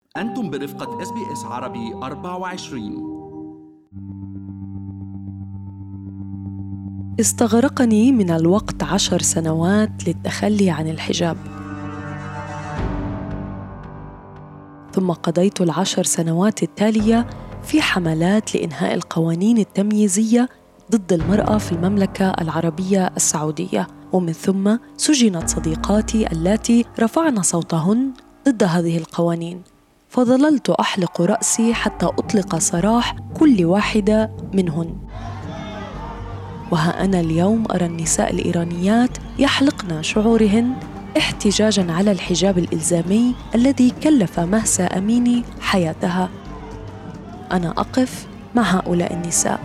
أنتم برفقة SBS عربي 24. استغرقني من الوقت 10 سنوات للتخلي عن الحجاب، ثم قضيت 10 سنوات التالية في حملات لإنهاء القوانين التمييزية ضد المرأة في المملكة العربية السعودية، ومن ثم سجنت صديقاتي اللاتي رفعن صوتهن ضد هذه القوانين، فظللت أحلق رأسي حتى أطلق سراح كل واحدة منهن. وها أنا اليوم أرى النساء الإيرانيات يحلقن شعورهن احتجاجاً على الحجاب الإلزامي الذي كلف مهسا أميني حياتها. أنا أقف مع هؤلاء النساء.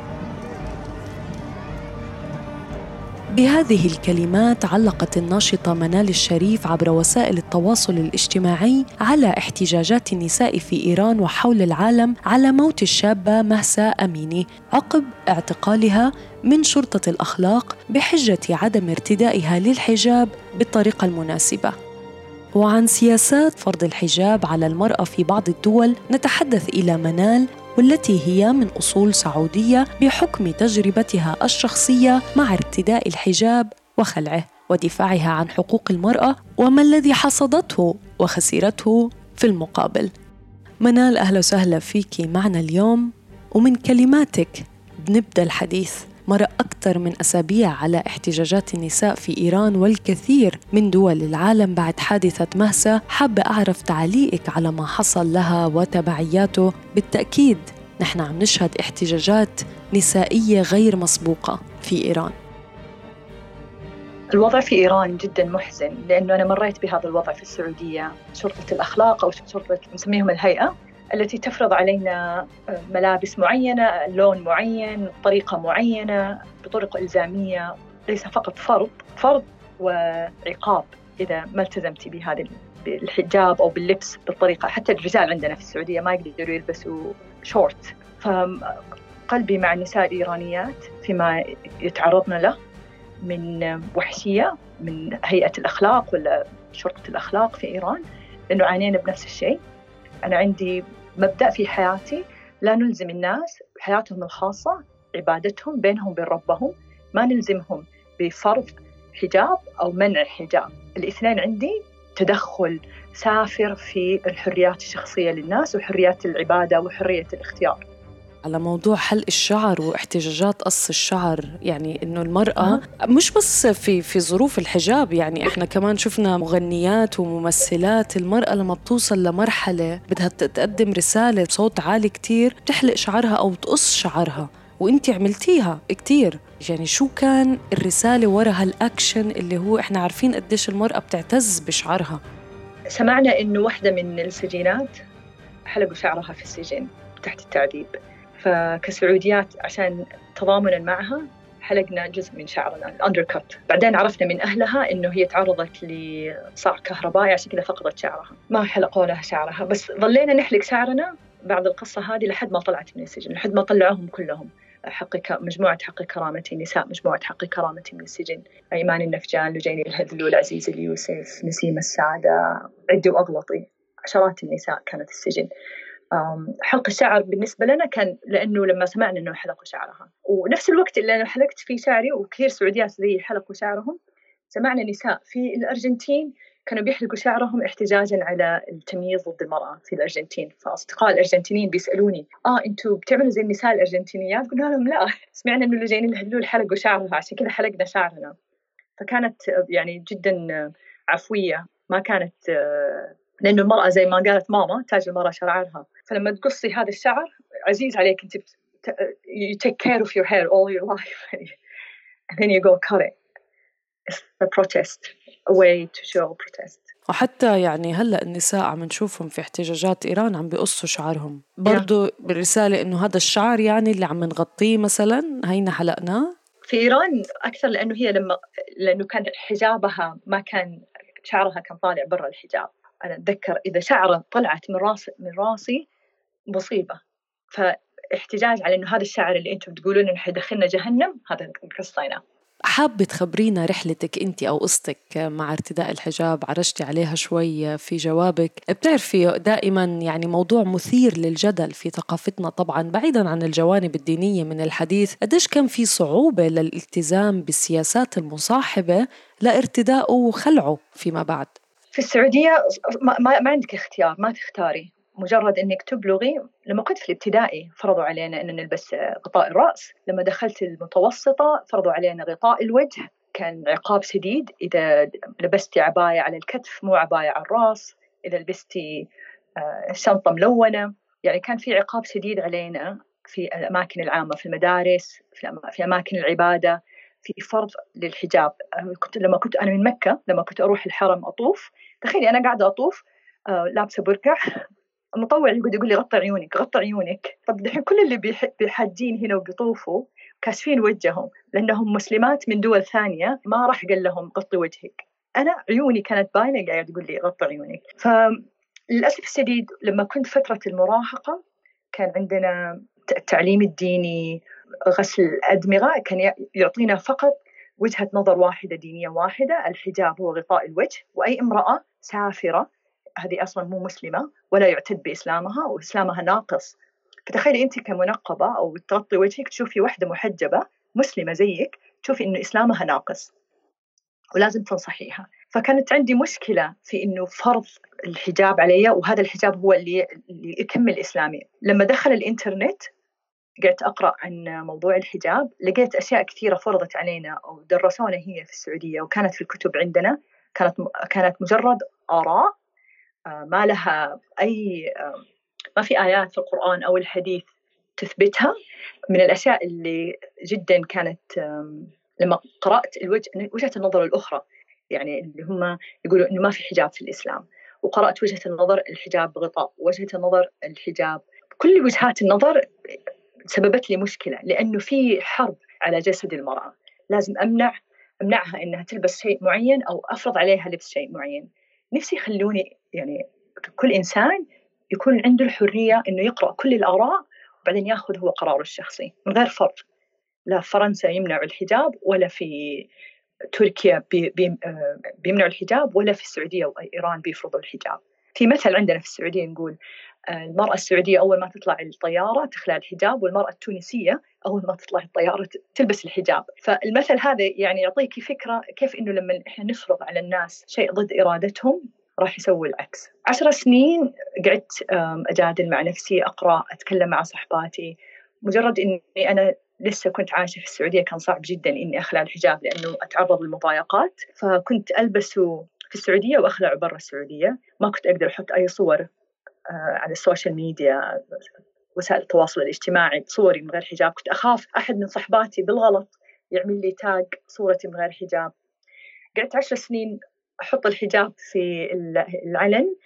بهذه الكلمات علقت الناشطة منال الشريف عبر وسائل التواصل الاجتماعي على احتجاجات النساء في إيران وحول العالم على موت الشابة مهسا أميني عقب اعتقالها من شرطة الأخلاق بحجة عدم ارتدائها للحجاب بالطريقة المناسبة. وعن سياسات فرض الحجاب على المرأة في بعض الدول نتحدث إلى منال، والتي هي من أصول سعودية بحكم تجربتها الشخصية مع ارتداء الحجاب وخلعه ودفاعها عن حقوق المرأة وما الذي حصدته وخسرته في المقابل. منال، أهلا وسهلا فيكي معنا اليوم، ومن كلماتك بنبدأ الحديث. مر أكثر من أسابيع على احتجاجات النساء في إيران والكثير من دول العالم بعد حادثة مهسا. حابة أعرف تعليقك على ما حصل لها وتبعياته. بالتأكيد نحن عم نشهد احتجاجات نسائية غير مسبوقة في إيران. الوضع في إيران جدا محزن، لأنه أنا مريت بهذا الوضع في السعودية. شرطة الأخلاق أو شرطة نسميهم الهيئة التي تفرض علينا ملابس معينة، لون معين، طريقة معينة بطرق إلزامية، ليس فقط فرض وعقاب إذا ما التزمتي بهذا بالحجاب أو باللبس بالطريقة. حتى الرجال عندنا في السعودية ما يقدروا يلبسوا شورت. فقلبي مع النساء الإيرانيات فيما يتعرضن له من وحشية من هيئة الأخلاق ولا شرطة الأخلاق في إيران، لأنه عانينا بنفس الشيء. أنا عندي مبدأ في حياتي: لا نلزم الناس بحياتهم الخاصة، عبادتهم بينهم وبين ربهم، ما نلزمهم بفرض حجاب أو منع حجاب. الاثنين عندي تدخل سافر في الحريات الشخصية للناس وحريات العبادة وحرية الاختيار. على موضوع حلق الشعر واحتجاجات قص الشعر، يعني إنه المرأة مش بس في ظروف الحجاب، يعني إحنا كمان شفنا مغنيات وممثلات المرأة لما بتوصل لمرحلة بدها تقدم رسالة بصوت عالي كتير بتحلق شعرها أو تقص شعرها، وإنتي عملتيها كتير. يعني شو كان الرسالة وراء هالأكشن اللي هو إحنا عارفين قديش المرأة بتعتز بشعرها؟ سمعنا إنه واحدة من السجينات حلقوا شعرها في السجن تحت التعذيب، فكسعوديات عشان تضامنا معها حلقنا جزء من شعرنا الأندركت. بعدين عرفنا من أهلها إنه هي تعرضت لصاع كهربائي عشان كذا فقدت شعرها، ما حلقوا لها شعرها. بس ظلينا نحلق شعرنا بعد القصة هذه لحد ما طلعت من السجن، لحد ما طلعوهم كلهم. مجموعة حق كرامتي، نساء مجموعة حق كرامتي من السجن: أيمان النفجان، لجيني الهذلول، عزيز اليوسف، نسيم السعادة، عدي وأغلطي. عشرات النساء كانت في السجن. حلق الشعر بالنسبة لنا كان لأنه لما سمعنا أنه حلقوا شعرها، ونفس الوقت اللي أنا حلقت فيه شعري وكثير سعوديات زي حلقوا شعرهم، سمعنا نساء في الأرجنتين كانوا بيحلقوا شعرهم احتجاجاً على التمييز ضد المرأة في الأرجنتين. فأصدقاء الأرجنتينيين بيسألوني: أنتوا بتعملوا زي النساء الأرجنتينيات؟ قلنا لهم لا، سمعنا أنه لجين الهلول حلقوا شعرها عشان كذا حلقنا شعرنا. فكانت يعني جداً عفوية، ما كانت لأنه المرأة زي ما قالت ماما تاج المرأة شعرها. فلما تقصي هذا الشعر عزيز عليك، أنت you take care of your hair all your life and then you go cut it. It's a protest, a way to show protest. وحتى يعني هلأ النساء عم نشوفهم في احتجاجات إيران عم بيقصوا شعرهم برضو بالرسالة إنه هذا الشعر يعني اللي عم نغطيه مثلا هينا حلقناه. في إيران أكثر لأنه هي لأنه كان حجابها ما كان شعرها كان طالع برا الحجاب. أنا أتذكر إذا شعرة طلعت من راسي مصيبة. فاحتجاج على إنه هذا الشعر اللي أنتم بتقولون إنه حيدخلنا جهنم، هذا قصينا. حابة تخبرينا رحلتك أنت أو قصتك مع ارتداء الحجاب؟ عرجتي عليها شوي في جوابك. بتعرفي دائما يعني موضوع مثير للجدل في ثقافتنا طبعا، بعيدا عن الجوانب الدينية من الحديث، قديش كان في صعوبة للالتزام بالسياسات المصاحبة لارتدائه وخلعه فيما بعد. في السعودية ما عندك اختيار، ما تختاري، مجرد إنك تبلغي. لما كنت في الابتدائي فرضوا علينا إن نلبس غطاء الرأس، لما دخلت المتوسطة فرضوا علينا غطاء الوجه، كان عقاب شديد إذا لبستي عباية على الكتف مو عباية على الرأس، إذا لبستي شنطة ملونة. يعني كان في عقاب شديد علينا في الأماكن العامة، في المدارس، في أماكن العبادة، في فرض للحجاب. لما كنت أنا من مكة، لما كنت أروح الحرم أطوف، تخيلي أنا قاعدة أطوف لابسة برقع، المطوع يقول لي غطي عيونك غطي عيونك. طب دحين كل اللي بيحجين هنا وبيطوفوا كاشفين وجههم لأنهم مسلمات من دول ثانية، ما راح قال لهم غطي وجهك. أنا عيوني كانت باينة، قاعد يقول لي غطي عيونك. فللأسف الشديد لما كنت فترة المراهقة كان عندنا التعليم الديني غسل الأدمغة، كان يعطينا فقط وجهة نظر واحدة دينية واحدة، الحجاب هو غطاء الوجه، وأي امرأة سافرة هذه أصلا مو مسلمة ولا يعتد بإسلامها وإسلامها ناقص. فتخيلي أنت كمنقبة أو تغطي وجهك تشوفي واحدة محجبة مسلمة زيك، تشوفي إنه إسلامها ناقص ولازم تنصحيها. فكانت عندي مشكلة في إنه فرض الحجاب علي، وهذا الحجاب هو اللي يكمل إسلامي. لما دخل الإنترنت قعدت أقرأ عن موضوع الحجاب، لقيت أشياء كثيرة فرضت علينا أو درسونا هي في السعودية وكانت في الكتب عندنا، كانت مجرد آراء ما لها أي ما في آيات في القرآن أو الحديث تثبتها. من الأشياء اللي جدا كانت لما قرأت وجهة النظر الأخرى، يعني اللي هم يقولوا إنه ما في حجاب في الإسلام، وقرأت وجهة النظر الحجاب بغطاء، وجهة النظر الحجاب، كل وجهات النظر سببت لي مشكلة، لأنه في حرب على جسد المرأة، لازم أمنعها إنها تلبس شيء معين أو أفرض عليها لبس شيء معين. نفسي يخلوني يعني كل إنسان يكون عنده الحرية إنه يقرأ كل الآراء وبعدين يأخذ هو قراره الشخصي من غير فرض. لا فرنسا يمنع الحجاب، ولا في تركيا بيمنعوا الحجاب، ولا في السعودية وإيران بيفرضوا الحجاب. في مثل عندنا في السعودية نقول المرأة السعودية أول ما تطلع الطيارة تخلع الحجاب، والمرأة التونسية أول ما تطلع الطيارة تلبس الحجاب. فالمثل هذا يعني يعطيكي فكرة كيف إنه لما إحنا نفرض على الناس شيء ضد إرادتهم راح يسوي العكس. 10 سنين قعدت أجادل مع نفسي، أقرأ، أتكلم مع صحباتي. مجرد إني أنا لسه كنت عايشة في السعودية كان صعب جدا إني أخلع الحجاب لأنه أتعرض للمضايقات، فكنت ألبسه في السعودية وأخلعه برا السعودية. ما كنت أقدر أحط أي صور على السوشيال ميديا، وسائل التواصل الاجتماعي، صوري من غير حجاب. كنت أخاف أحد من صحباتي بالغلط يعمل لي تاج صورتي من غير حجاب. قعدت 10 سنين أحط الحجاب في العلن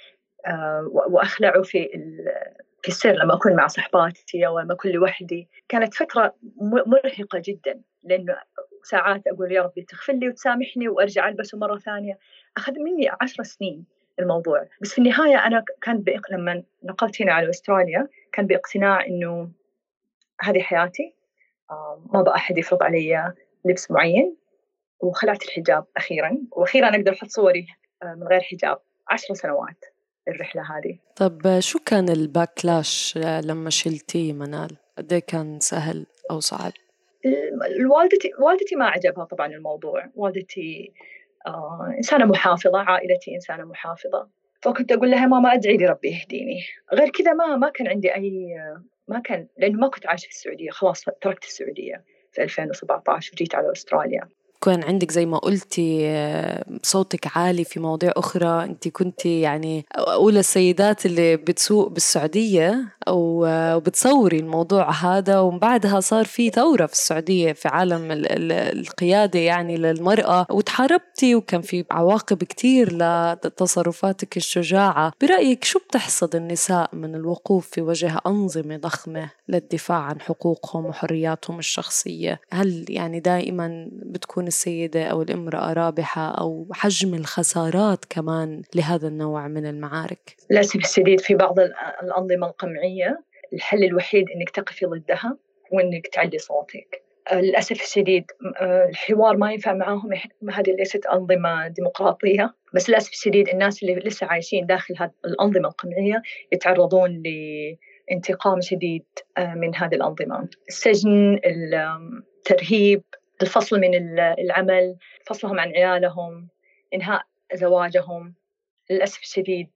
وأخلعه في السر لما أكون مع صحباتي أو لما أكون لوحدي. كانت فترة مرهقة جدا، لأنه ساعات أقول يا ربي تغفر لي وتسامحني وأرجع ألبسه مرة ثانية. أخذ مني 10 سنين الموضوع، بس في النهاية أنا كان لما نقلت هنا على أستراليا كان باقتناع إنه هذه حياتي، ما بقى أحد يفرض علي لبس معين، وخلعت الحجاب أخيراً، وأخيراً أقدر أحط صوري من غير حجاب. 10 سنوات الرحلة هذه. طب شو كان الباكلاش لما شلتيه منال؟ قد إيه كان سهل أو صعب؟ والدتي ما عجبها طبعاً الموضوع. والدتي إنسانة محافظة، عائلتي إنسانة محافظة، فكنت أقول لها ماما أدعي لي ربي يهديني. غير كذا ما كان عندي ما كان، لأنه ما كنت عايشة في السعودية، خلاص تركت السعودية في 2017 وجيت على أستراليا. كان عندك زي ما قلتي صوتك عالي في مواضيع أخرى، أنت كنتي يعني أولى السيدات اللي بتسوق بالسعودية أو بتصوري الموضوع هذا، ومن بعدها صار في ثورة في السعودية في عالم القيادة يعني للمرأة، وتحاربتي وكان في عواقب كتير لتصرفاتك الشجاعة. برأيك شو بتحصد النساء من الوقوف في وجه أنظمة ضخمة للدفاع عن حقوقهم وحرياتهم الشخصية؟ هل يعني دائما بتكون السيدة أو الامرأة رابحة، أو حجم الخسارات كمان لهذا النوع من المعارك؟ للأسف الشديد في بعض الأنظمة القمعية الحل الوحيد إنك تقفي ضدها وإنك تعلي صوتك. للأسف الشديد الحوار ما ينفع معاهم. هذه ليست أنظمة ديمقراطية، بس للأسف الشديد الناس اللي لسه عايشين داخل هذه الأنظمة القمعية يتعرضون لانتقام شديد من هذه الأنظمة. السجن، الترهيب، الفصل من العمل، فصلهم عن عيالهم، إنهاء زواجهم. للأسف الشديد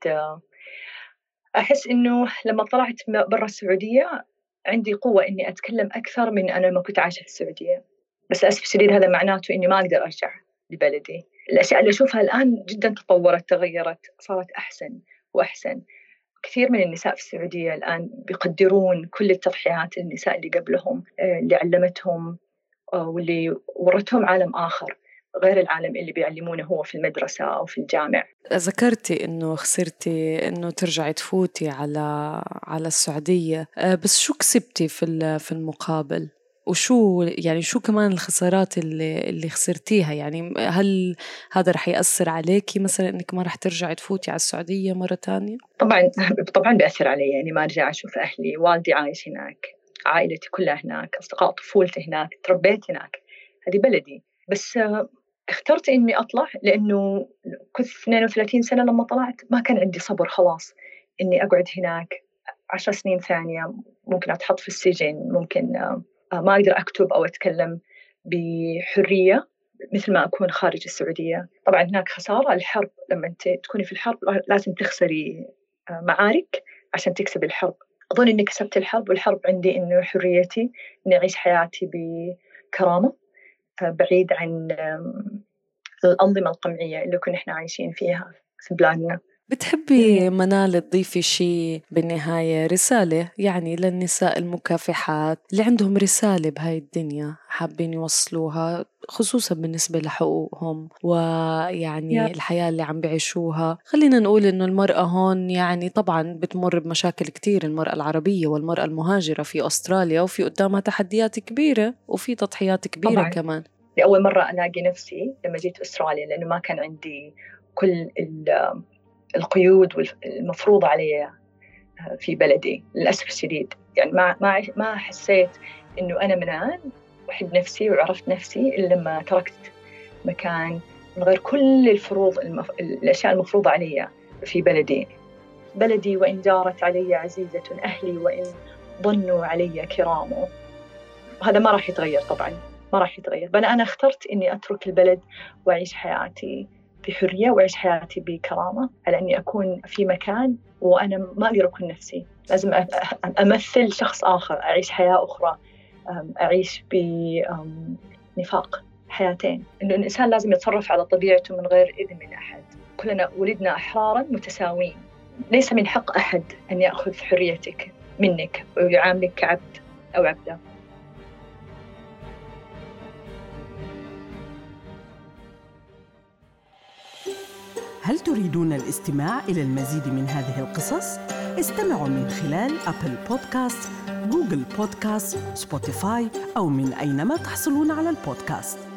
أحس إنه لما طلعت برا السعودية عندي قوة إني أتكلم أكثر من أنا ما كنت عايشة في السعودية، بس للأسف الشديد هذا معناته إني ما أقدر أرجع لبلدي. الأشياء اللي أشوفها الآن جدا تطورت، تغيرت، صارت أحسن وأحسن. كثير من النساء في السعودية الآن بيقدرون كل التضحيات النساء اللي قبلهم، اللي علمتهم واللي ورتهم عالم آخر غير العالم اللي بيعلمونه هو في المدرسة أو في الجامع. ذكرتي إنه خسرتي إنه ترجعي تفوتي على السعودية، بس شو كسبتي في المقابل؟ وشو يعني شو كمان الخسارات اللي خسرتيها؟ يعني هل هذا رح يأثر عليكي مثلا إنك ما رح ترجعي تفوتي على السعودية مرة تانية؟ طبعا بيأثر علي، يعني ما أرجع أشوف أهلي، والدي عايش هناك، عائلتي كلها هناك، أصدقاء طفولتي هناك، تربيت هناك، هذه بلدي. بس اخترت إني أطلع لأنه كنت 32 سنة لما طلعت، ما كان عندي صبر خلاص إني أقعد هناك 10 سنين ثانية. ممكن أتحط في السجن، ممكن ما أقدر أكتب أو أتكلم بحرية مثل ما أكون خارج السعودية. طبعا هناك خسارة، الحرب، لما أنت تكوني في الحرب لازم تخسري معارك عشان تكسب الحرب. أظن إني كسبت الحرب، والحرب عندي إنه حريتي، إني أعيش حياتي بكرامة بعيد عن الأنظمة القمعية اللي كنا إحنا عايشين فيها في بلادنا. بتحبي منال تضيفي شيء بالنهاية، رسالة يعني للنساء المكافحات اللي عندهم رسالة بهاي الدنيا حابين يوصلوها، خصوصا بالنسبة لحقوقهم ويعني الحياة اللي عم بيعيشوها؟ خلينا نقول إنه المرأة هون يعني طبعا بتمر بمشاكل كتير، المرأة العربية والمرأة المهاجرة في أستراليا، وفي قدامها تحديات كبيرة وفي تضحيات كبيرة طبعاً. كمان. لأول مرة ألاقي نفسي لما جيت أستراليا، لأنه ما كان عندي كل القيود المفروضة علي في بلدي للأسف الشديد. يعني ما حسيت إنه أنا منال أحب نفسي وعرفت نفسي إلا لما تركت مكان من غير كل الفروض الأشياء المفروضة علي في بلدي. وإن جارت علي عزيزة، أهلي وإن ظنوا علي كرام. وهذا ما راح يتغير، طبعا ما راح يتغير. أنا اخترت إني أترك البلد وأعيش حياتي بحرية وأعيش حياتي بكرامة، على إني أكون في مكان وأنا ما أقدر أكون نفسي، لازم أمثل شخص آخر، أعيش حياة أخرى، أعيش بنفاق حياتين. إنه الإنسان لازم يتصرف على طبيعته من غير إذن من أحد. كلنا ولدنا أحرارا متساوين، ليس من حق أحد أن يأخذ حريتك منك ويعاملك كعبد أو عبدة. هل تريدون الاستماع إلى المزيد من هذه القصص؟ استمعوا من خلال أبل بودكاست، جوجل بودكاست، سبوتيفاي أو من أينما تحصلون على البودكاست.